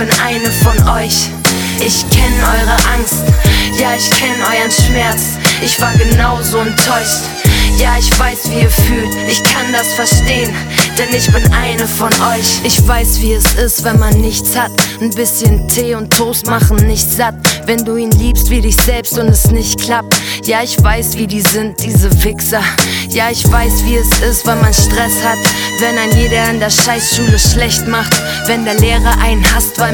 bin eine von euch. Ich kenn eure Angst, ja ich kenn euren Schmerz. Ich war genauso enttäuscht, ja ich weiß wie ihr fühlt. Ich kann das verstehen, denn ich bin eine von euch. Ich weiß wie es ist, wenn man nichts hat. Ein bisschen Tee und Toast machen nicht satt. Wenn du ihn liebst wie dich selbst und es nicht klappt. Ja ich weiß wie die sind, diese Wichser. Ja ich weiß wie es ist, wenn man Stress hat. Wenn ein jeder in der Scheißschule schlecht macht. Wenn der Lehrer einen hasst, weil